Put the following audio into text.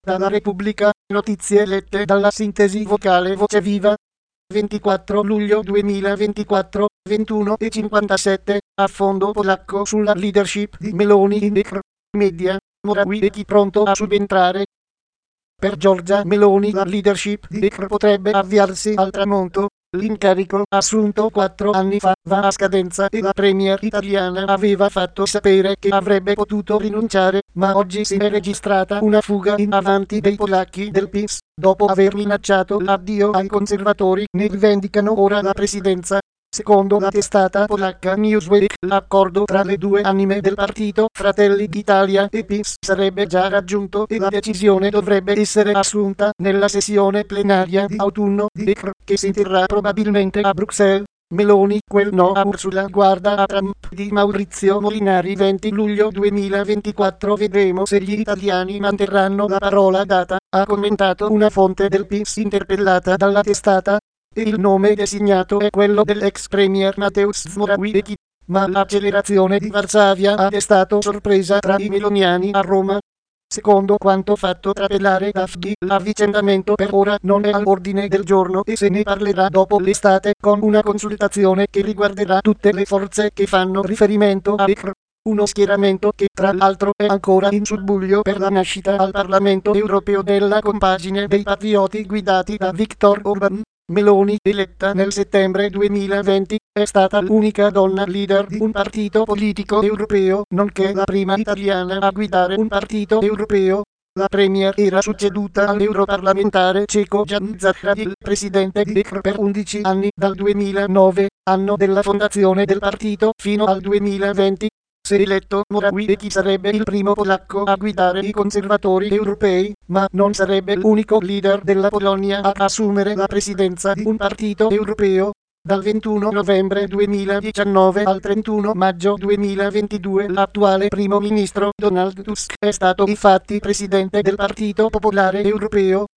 Dalla Repubblica, notizie lette dalla sintesi vocale Voce Viva. 24 luglio 2024, 21:57, a fondo polacco sulla leadership di Meloni in media, Morawiecki pronto a subentrare. Per Giorgia Meloni la leadership di potrebbe avviarsi al tramonto. L'incarico, assunto 4 anni fa, va a scadenza e la premier italiana aveva fatto sapere che avrebbe potuto rinunciare, ma oggi si è registrata una fuga in avanti dei polacchi del PiS, dopo aver minacciato l'addio ai conservatori, ne rivendicano ora la presidenza. Secondo la testata polacca Newsweek, l'accordo tra le due anime del partito Fratelli d'Italia e PiS sarebbe già raggiunto e la decisione dovrebbe essere assunta nella sessione plenaria di autunno di che si terrà probabilmente a Bruxelles. Meloni, quel no a Ursula, guarda a Trump di Maurizio Molinari 20 luglio 2024. Vedremo se gli italiani manterranno la parola data, ha commentato una fonte del PiS interpellata dalla testata. E il nome designato è quello dell'ex premier Mateusz Morawiecki, ma l'accelerazione di Varsavia ha destato sorpresa tra i meloniani a Roma. Secondo quanto fatto trapelare da FD, l'avvicendamento per ora non è all'ordine del giorno e se ne parlerà dopo l'estate con una consultazione che riguarderà tutte le forze che fanno riferimento a uno schieramento che tra l'altro è ancora in subbuglio per la nascita al Parlamento europeo della compagine dei patrioti guidati da Viktor Orban. Meloni, eletta nel settembre 2020, è stata l'unica donna leader di un partito politico europeo, nonché la prima italiana a guidare un partito europeo. La premier era succeduta all'europarlamentare ceco Jan Zahradil, presidente di per 11 anni, dal 2009, anno della fondazione del partito, fino al 2020. Se eletto, Morawiecki sarebbe il primo polacco a guidare i conservatori europei, ma non sarebbe l'unico leader della Polonia ad assumere la presidenza di un partito europeo. Dal 21 novembre 2019 al 31 maggio 2022 l'attuale primo ministro Donald Tusk è stato infatti presidente del Partito Popolare Europeo.